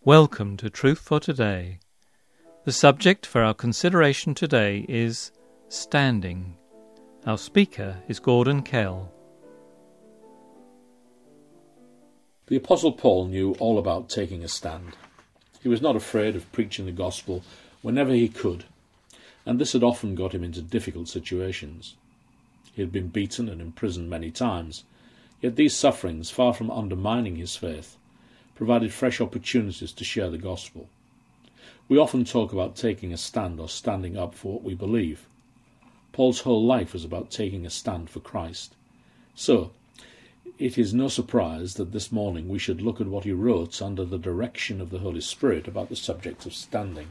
Welcome to Truth for Today. The subject for our consideration today is standing. Our speaker is Gordon Kell. The Apostle Paul knew all about taking a stand. He was not afraid of preaching the gospel whenever he could, and this had often got him into difficult situations. He had been beaten and imprisoned many times, yet these sufferings, far from undermining his faith, provided fresh opportunities to share the gospel. We often talk about taking a stand or standing up for what we believe. Paul's whole life was about taking a stand for Christ. So, it is no surprise that this morning we should look at what he wrote under the direction of the Holy Spirit about the subject of standing.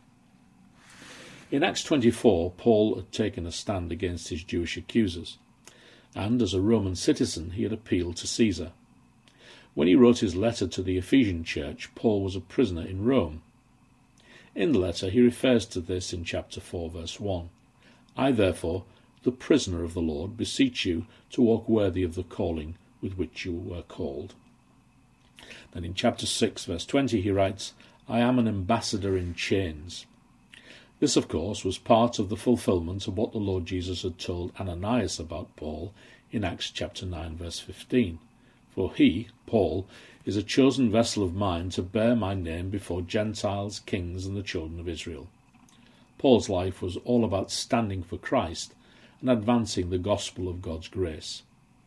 In Acts 24, Paul had taken a stand against his Jewish accusers, and as a Roman citizen he had appealed to Caesar. When he wrote his letter to the Ephesian church, Paul was a prisoner in Rome. In the letter he refers to this in chapter 4, verse 1. I therefore, the prisoner of the Lord, beseech you to walk worthy of the calling with which you were called. Then in chapter 6, verse 20 he writes, I am an ambassador in chains. This, of course, was part of the fulfillment of what the Lord Jesus had told Ananias about Paul in Acts chapter 9, verse 15. For he, Paul, is a chosen vessel of mine to bear my name before Gentiles, kings, and the children of Israel. Paul's life was all about standing for Christ and advancing the gospel of God's grace.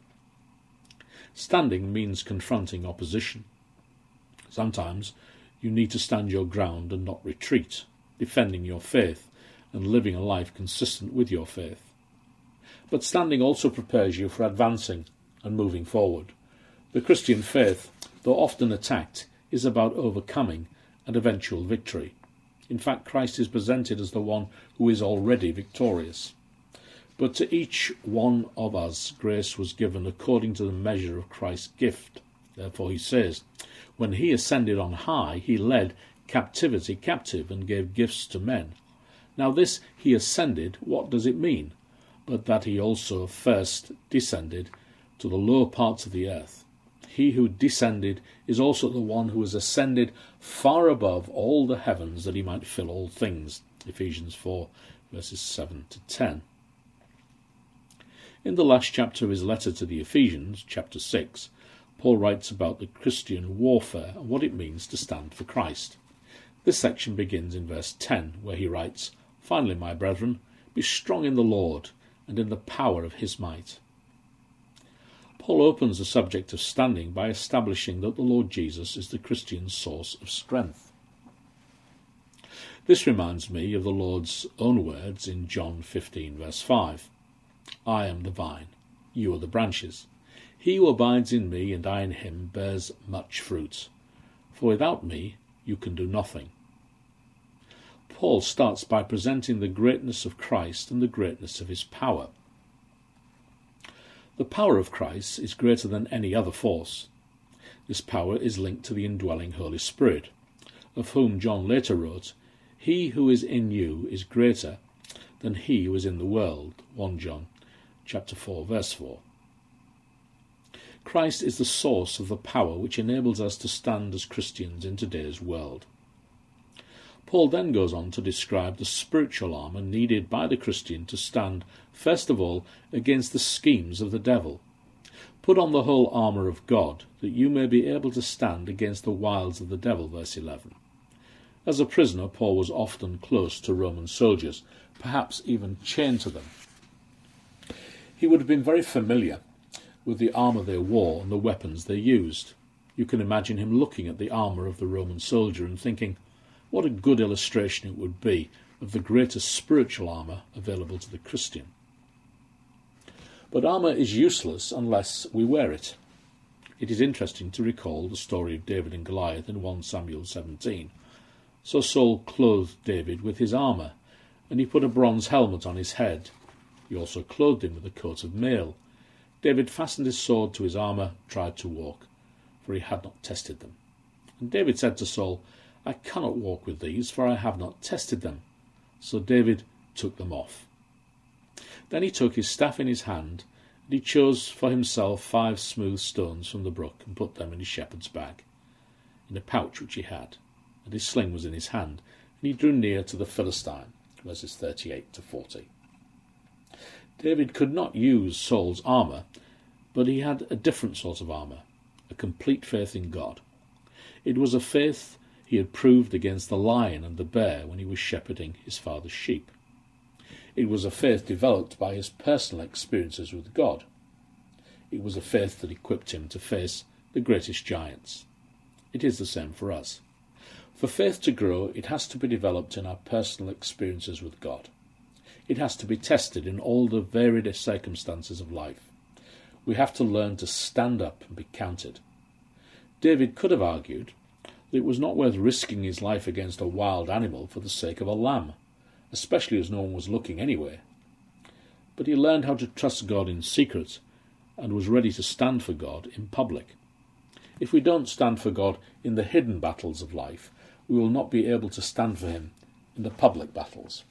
Standing means confronting opposition. Sometimes you need to stand your ground and not retreat, defending your faith and living a life consistent with your faith. But standing also prepares you for advancing and moving forward. The Christian faith, though often attacked, is about overcoming and eventual victory. In fact, Christ is presented as the one who is already victorious. But to each one of us grace was given according to the measure of Christ's gift. Therefore he says, when he ascended on high, he led captivity captive and gave gifts to men. Now this he ascended, what does it mean? But that he also first descended to the lower parts of the earth. He who descended is also the one who has ascended far above all the heavens, that he might fill all things. Ephesians 4, verses 7 to 10. In the last chapter of his letter to the Ephesians, chapter 6, Paul writes about the Christian warfare and what it means to stand for Christ. This section begins in verse 10, where he writes, Finally, my brethren, be strong in the Lord and in the power of his might. Paul opens the subject of standing by establishing that the Lord Jesus is the Christian's source of strength. This reminds me of the Lord's own words in John 15, verse 5. I am the vine, you are the branches. He who abides in me and I in him bears much fruit, for without me you can do nothing. Paul starts by presenting the greatness of Christ and the greatness of his power. The power of Christ is greater than any other force. This power is linked to the indwelling Holy Spirit, of whom John later wrote, He who is in you is greater than he who is in the world. 1 John chapter 4, verse 4. Christ is the source of the power which enables us to stand as Christians in today's world. Paul then goes on to describe the spiritual armour needed by the Christian to stand, first of all, against the schemes of the devil. Put on the whole armour of God, that you may be able to stand against the wiles of the devil, verse 11. As a prisoner, Paul was often close to Roman soldiers, perhaps even chained to them. He would have been very familiar with the armour they wore and the weapons they used. You can imagine him looking at the armour of the Roman soldier and thinking, what a good illustration it would be of the greatest spiritual armour available to the Christian. But armour is useless unless we wear it. It is interesting to recall the story of David and Goliath in 1 Samuel 17. So Saul clothed David with his armour, and he put a bronze helmet on his head. He also clothed him with a coat of mail. David fastened his sword to his armour, tried to walk, for he had not tested them. And David said to Saul, I cannot walk with these, for I have not tested them. So David took them off. Then he took his staff in his hand, and he chose for himself 5 smooth stones from the brook, and put them in his shepherd's bag, in a pouch which he had. and his sling was in his hand, and he drew near to the Philistine, verses 38 to 40. David could not use Saul's armour, but he had a different sort of armour, a complete faith in God. It was a faith he had proved against the lion and the bear when he was shepherding his father's sheep. It was a faith developed by his personal experiences with God. It was a faith that equipped him to face the greatest giants. It is the same for us. For faith to grow, it has to be developed in our personal experiences with God. It has to be tested in all the varied circumstances of life. We have to learn to stand up and be counted. David could have argued that it was not worth risking his life against a wild animal for the sake of a lamb, especially as no one was looking anyway. But he learned how to trust God in secret and was ready to stand for God in public. If we don't stand for God in the hidden battles of life, we will not be able to stand for him in the public battles.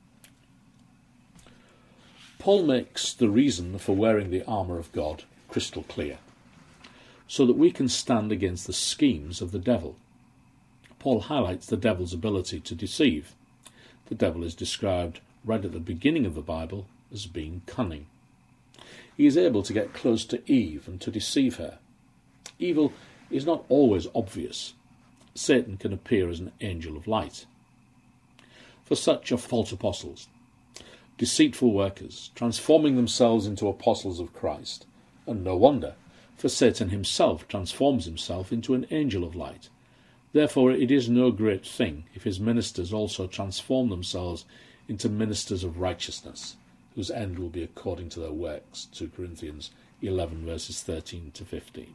Paul makes the reason for wearing the armour of God crystal clear, so that we can stand against the schemes of the devil. Paul highlights the devil's ability to deceive. The devil is described right at the beginning of the Bible as being cunning. He is able to get close to Eve and to deceive her. Evil is not always obvious. Satan can appear as an angel of light. For such are false apostles, deceitful workers, transforming themselves into apostles of Christ. And no wonder, for Satan himself transforms himself into an angel of light. Therefore it is no great thing if his ministers also transform themselves into ministers of righteousness, whose end will be according to their works. 2 Corinthians 11 verses 13 to 15.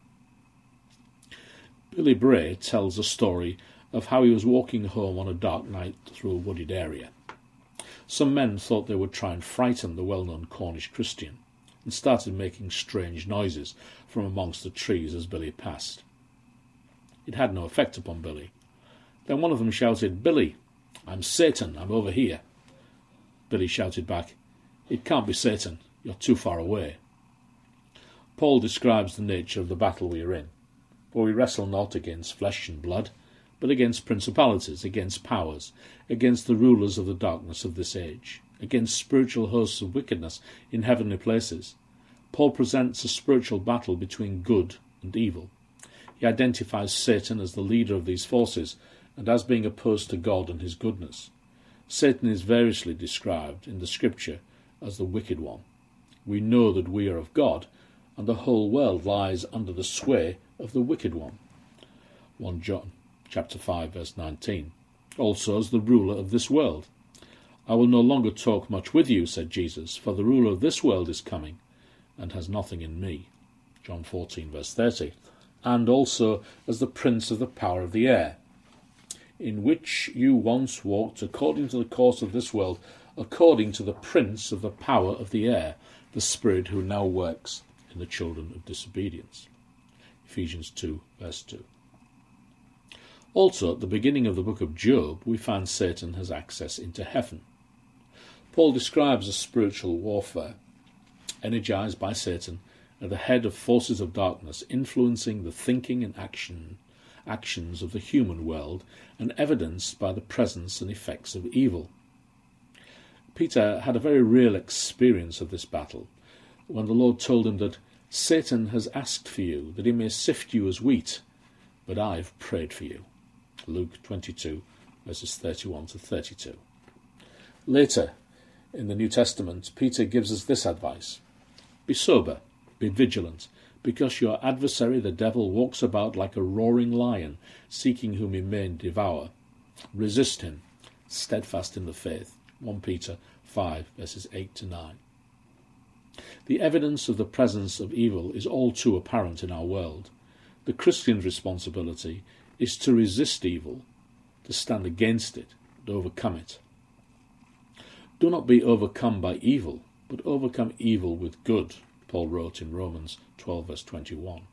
Billy Bray tells a story of how he was walking home on a dark night through a wooded area. Some men thought they would try and frighten the well-known Cornish Christian, and started making strange noises from amongst the trees as Billy passed. It had no effect upon Billy. Then one of them shouted, "Billy, I'm Satan, I'm over here." Billy shouted back, "It can't be Satan, you're too far away." Paul describes the nature of the battle we are in. For we wrestle not against flesh and blood, but against principalities, against powers, against the rulers of the darkness of this age, against spiritual hosts of wickedness in heavenly places. Paul presents a spiritual battle between good and evil. He identifies Satan as the leader of these forces and as being opposed to God and his goodness. Satan is variously described in the Scripture as the wicked one. We know that we are of God, and the whole world lies under the sway of the wicked one. 1 John chapter 5 verse 19. Also as the ruler of this world. "I will no longer talk much with you," said Jesus, "for the ruler of this world is coming, and has nothing in me." John 14 verse 30. And also as the prince of the power of the air, in which you once walked according to the course of this world, according to the prince of the power of the air, the spirit who now works in the children of disobedience. Ephesians 2 verse 2. Also, at the beginning of the book of Job, we find Satan has access into heaven. Paul describes a spiritual warfare, energized by Satan at the head of forces of darkness, influencing the thinking and actions of the human world, and evidenced by the presence and effects of evil. Peter had a very real experience of this battle, when the Lord told him that Satan has asked for you, that he may sift you as wheat, but I've prayed for you. Luke 22, verses 31 to 32. Later, in the New Testament, Peter gives us this advice: "Be sober, be vigilant, because your adversary the devil walks about like a roaring lion, seeking whom he may devour. Resist him, steadfast in the faith." 1 Peter 5, verses 8 to 9. The evidence of the presence of evil is all too apparent in our world. The Christian's responsibility is to resist evil, to stand against it, and overcome it. Do not be overcome by evil, but overcome evil with good, Paul wrote in Romans 12 verse 21.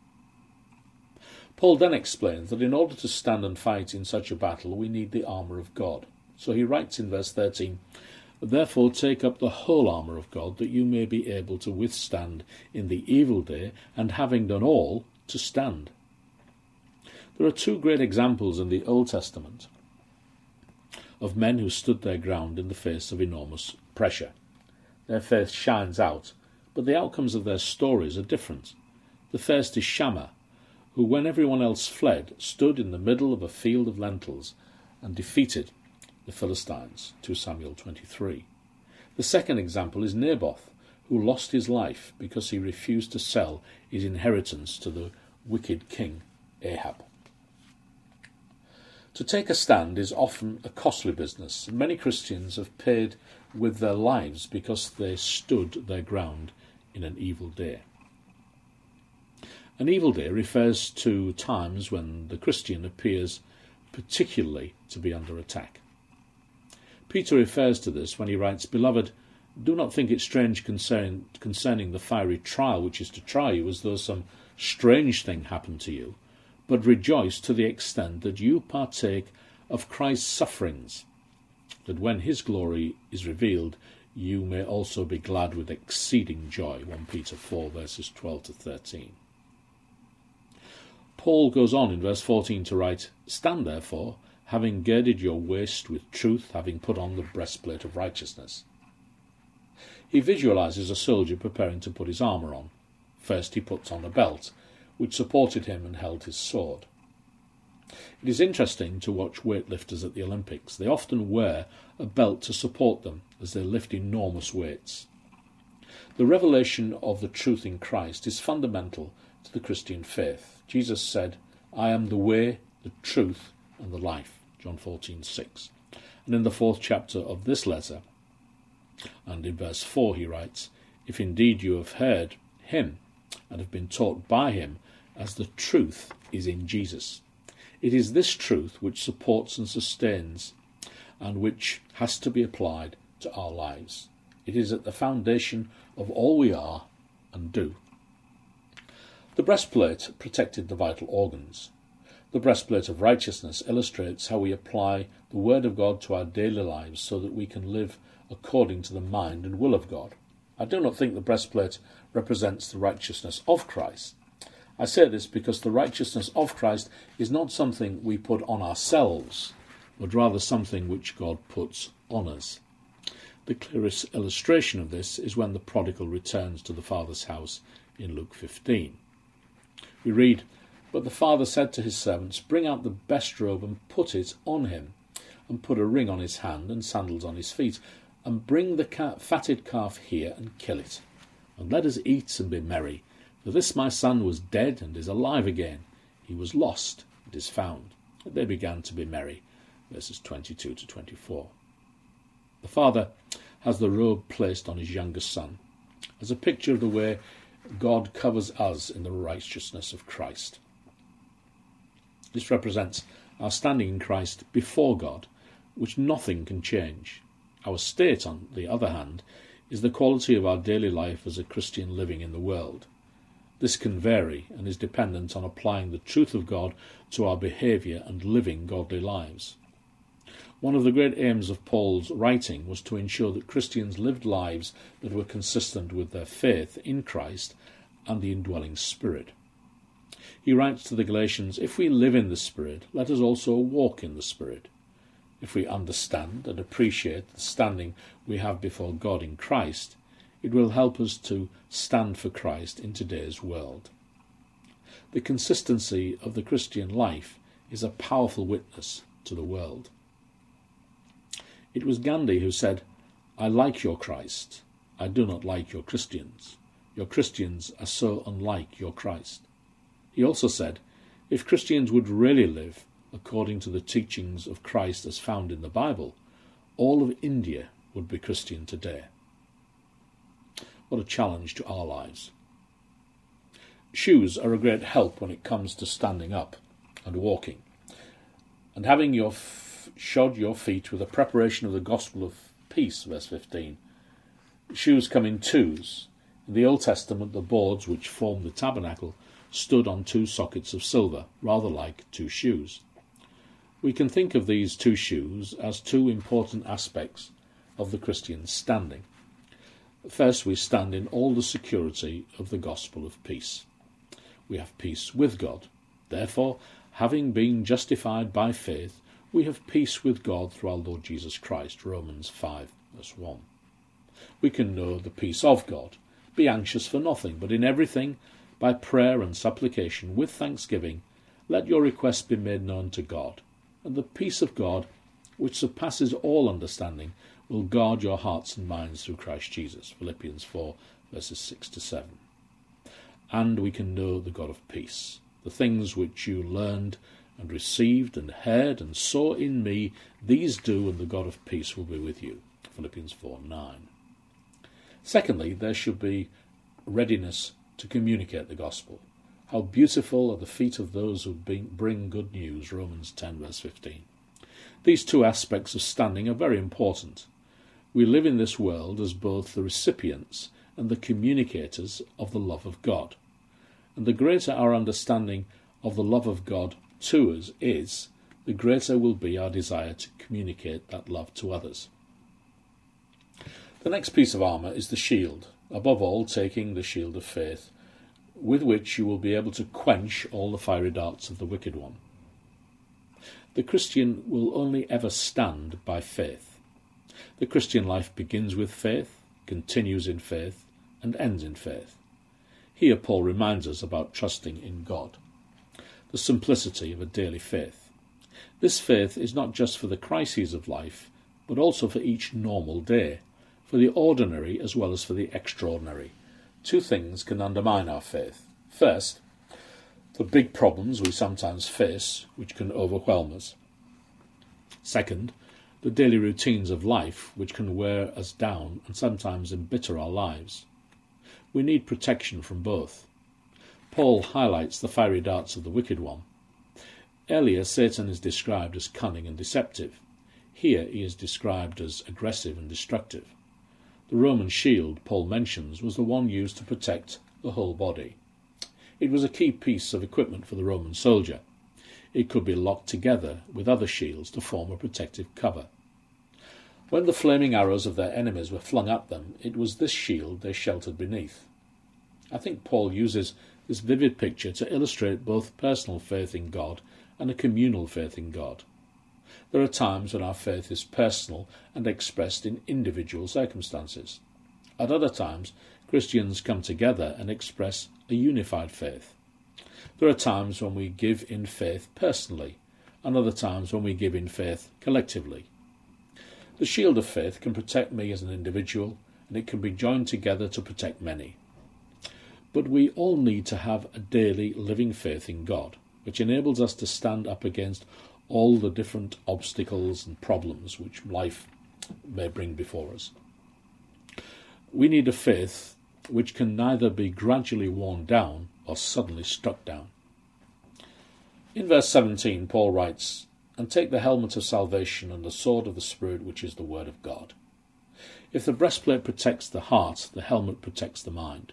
Paul then explains that in order to stand and fight in such a battle, we need the armour of God. So he writes in verse 13, "Therefore take up the whole armour of God, that you may be able to withstand in the evil day, and having done all, to stand." There are two great examples in the Old Testament of men who stood their ground in the face of enormous pressure. Their faith shines out, but the outcomes of their stories are different. The first is Shammah, who, when everyone else fled, stood in the middle of a field of lentils and defeated the Philistines, 2 Samuel 23. The second example is Naboth, who lost his life because he refused to sell his inheritance to the wicked king Ahab. To take a stand is often a costly business, and many Christians have paid with their lives because they stood their ground in an evil day. An evil day refers to times when the Christian appears particularly to be under attack. Peter refers to this when he writes, "Beloved, do not think it strange concerning the fiery trial which is to try you, as though some strange thing happened to you, but rejoice to the extent that you partake of Christ's sufferings, that when his glory is revealed, you may also be glad with exceeding joy." 1 Peter 4, verses 12 to 13. Paul goes on in verse 14 to write, "Stand therefore, having girded your waist with truth, having put on the breastplate of righteousness." He visualizes a soldier preparing to put his armour on. First he puts on a belt, which supported him and held his sword. It is interesting to watch weightlifters at the Olympics. They often wear a belt to support them as they lift enormous weights. The revelation of the truth in Christ is fundamental to the Christian faith. Jesus said, "I am the way, the truth, and the life," John 14:6. And in the 4th chapter of this letter, and in verse 4, he writes, "If indeed you have heard him and have been taught by him, as the truth is in Jesus." It is this truth which supports and sustains and which has to be applied to our lives. It is at the foundation of all we are and do. The breastplate protected the vital organs. The breastplate of righteousness illustrates how we apply the Word of God to our daily lives so that we can live according to the mind and will of God. I do not think the breastplate represents the righteousness of Christ. I say this because the righteousness of Christ is not something we put on ourselves, but rather something which God puts on us. The clearest illustration of this is when the prodigal returns to the Father's house in Luke 15. We read, "But the father said to his servants, Bring out the best robe and put it on him, and put a ring on his hand and sandals on his feet, and bring the fatted calf here and kill it. And let us eat and be merry. For this my son was dead and is alive again. He was lost and is found." And they began to be merry. Verses 22 to 24. The father has the robe placed on his youngest son, as a picture of the way God covers us in the righteousness of Christ. This represents our standing in Christ before God, which nothing can change. Our state, on the other hand, is the quality of our daily life as a Christian living in the world. This can vary and is dependent on applying the truth of God to our behaviour and living godly lives. One of the great aims of Paul's writing was to ensure that Christians lived lives that were consistent with their faith in Christ and the indwelling Spirit. He writes to the Galatians, "If we live in the Spirit, let us also walk in the Spirit." If we understand and appreciate the standing we have before God in Christ, it will help us to stand for Christ in today's world. The consistency of the Christian life is a powerful witness to the world. It was Gandhi who said, "I like your Christ. I do not like your Christians. Your Christians are so unlike your Christ." He also said, "If Christians would really live according to the teachings of Christ as found in the Bible, all of India would be Christian today." What a challenge to our lives. Shoes are a great help when it comes to standing up and walking. And having shod your feet with the preparation of the gospel of peace, verse 15. Shoes come in twos. In the Old Testament, the boards which formed the tabernacle stood on two sockets of silver, rather like two shoes. We can think of these two shoes as two important aspects of the Christian's standing. First, we stand in all the security of the gospel of peace. We have peace with God. Therefore, having been justified by faith, we have peace with God through our Lord Jesus Christ, Romans 5, verse 1. We can know the peace of God. Be anxious for nothing, but in everything, by prayer and supplication, with thanksgiving, let your requests be made known to God. And the peace of God, which surpasses all understanding, will guard your hearts and minds through Christ Jesus. Philippians 4, verses 6 to 7. And we can know the God of peace. The things which you learned and received and heard and saw in me, these do, and the God of peace will be with you. Philippians 4:9. Secondly, there should be readiness to communicate the gospel. How beautiful are the feet of those who bring good news, Romans 10, verse 15. These two aspects of standing are very important. We live in this world as both the recipients and the communicators of the love of God. And the greater our understanding of the love of God to us is, the greater will be our desire to communicate that love to others. The next piece of armour is the shield, above all taking the shield of faith, with which you will be able to quench all the fiery darts of the wicked one. The Christian will only ever stand by faith. The Christian life begins with faith, continues in faith, and ends in faith. Here Paul reminds us about trusting in God, the simplicity of a daily faith. This faith is not just for the crises of life, but also for each normal day, for the ordinary as well as for the extraordinary. Two things can undermine our faith. First, the big problems we sometimes face, which can overwhelm us. Second, the daily routines of life, which can wear us down and sometimes embitter our lives. We need protection from both. Paul highlights the fiery darts of the wicked one. Earlier, Satan is described as cunning and deceptive. Here he is described as aggressive and destructive. The Roman shield Paul mentions was the one used to protect the whole body. It was a key piece of equipment for the Roman soldier. It could be locked together with other shields to form a protective cover. When the flaming arrows of their enemies were flung at them, it was this shield they sheltered beneath. I think Paul uses this vivid picture to illustrate both personal faith in God and a communal faith in God. There are times when our faith is personal and expressed in individual circumstances. At other times, Christians come together and express a unified faith. There are times when we give in faith personally, and other times when we give in faith collectively. The shield of faith can protect me as an individual, and it can be joined together to protect many. But we all need to have a daily living faith in God, which enables us to stand up against all the different obstacles and problems which life may bring before us. We need a faith which can neither be gradually worn down or suddenly struck down. In verse 17, Paul writes, "And take the helmet of salvation and the sword of the Spirit, which is the word of God." If the breastplate protects the heart, the helmet protects the mind.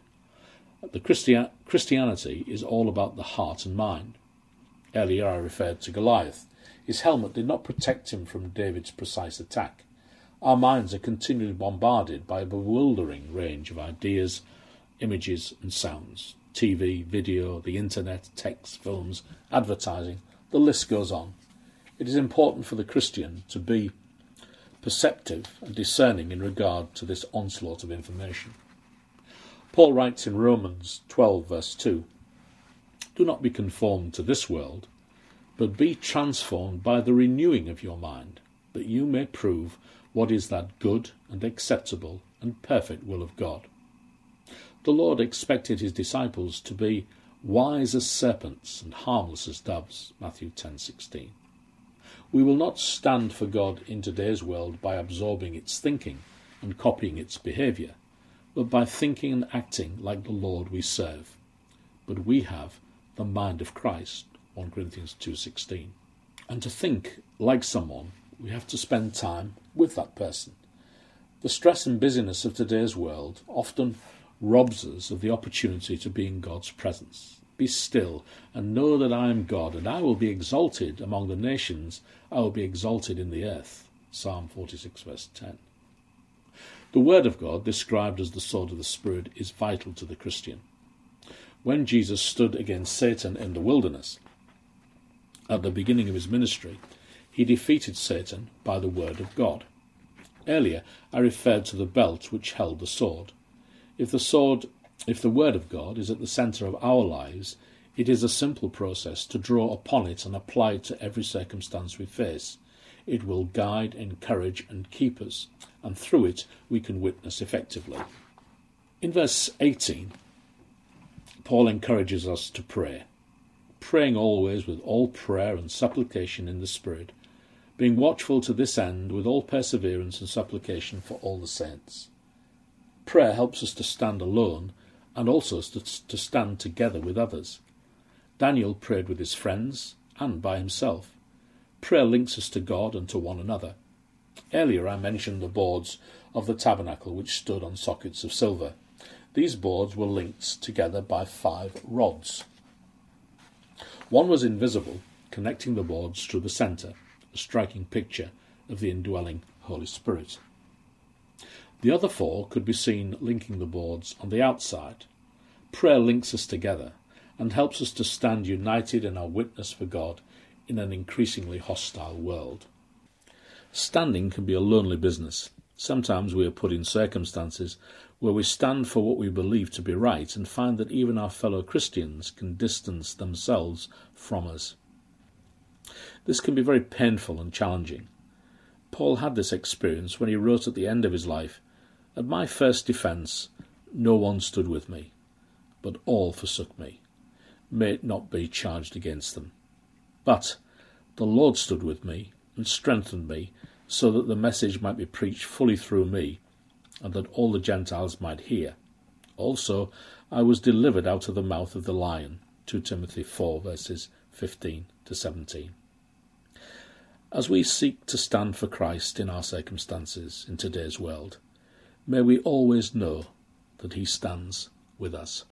Christianity is all about the heart and mind. Earlier I referred to Goliath. His helmet did not protect him from David's precise attack. Our minds are continually bombarded by a bewildering range of ideas, images and sounds. TV, video, the internet, text, films, advertising, the list goes on. It is important for the Christian to be perceptive and discerning in regard to this onslaught of information. Paul writes in Romans 12, verse 2, "Do not be conformed to this world, but be transformed by the renewing of your mind, that you may prove what is that good and acceptable and perfect will of God." The Lord expected his disciples to be wise as serpents and harmless as doves, Matthew 10:16. We will not stand for God in today's world by absorbing its thinking and copying its behaviour, but by thinking and acting like the Lord we serve. But we have the mind of Christ, 1 Corinthians 2:16. And to think like someone, we have to spend time with that person. The stress and busyness of today's world often robs us of the opportunity to be in God's presence. Be still and know that I am God, and I will be exalted among the nations, I will be exalted in the earth. Psalm 46, verse 10. The Word of God, described as the sword of the Spirit, is vital to the Christian. When Jesus stood against Satan in the wilderness, At the beginning of his ministry, he defeated Satan by the word of God. Earlier, I referred to the belt which held the sword. If the word of God is at the centre of our lives, it is a simple process to draw upon it and apply it to every circumstance we face. It will guide, encourage, and keep us, and through it we can witness effectively. In verse 18, Paul encourages us to pray, praying always with all prayer and supplication in the Spirit, being watchful to this end with all perseverance and supplication for all the saints. Prayer helps us to stand alone and also to stand together with others. Daniel prayed with his friends and by himself. Prayer links us to God and to one another. Earlier I mentioned the boards of the tabernacle which stood on sockets of silver. These boards were linked together by 5 rods. One was invisible, connecting the boards through the centre, a striking picture of the indwelling Holy Spirit. The other 4 could be seen linking the boards on the outside. Prayer links us together and helps us to stand united in our witness for God in an increasingly hostile world. Standing can be a lonely business. Sometimes we are put in circumstances where we stand for what we believe to be right and find that even our fellow Christians can distance themselves from us. This can be very painful and challenging. Paul had this experience when he wrote at the end of his life, "At my first defence, no one stood with me, but all forsook me. May it not be charged against them. But the Lord stood with me and strengthened me, so that the message might be preached fully through me, and that all the Gentiles might hear. Also I was delivered out of the mouth of the lion." 2 Timothy 4, verses 15 to 17. As we seek to stand for Christ in our circumstances in today's world, may we always know that he stands with us.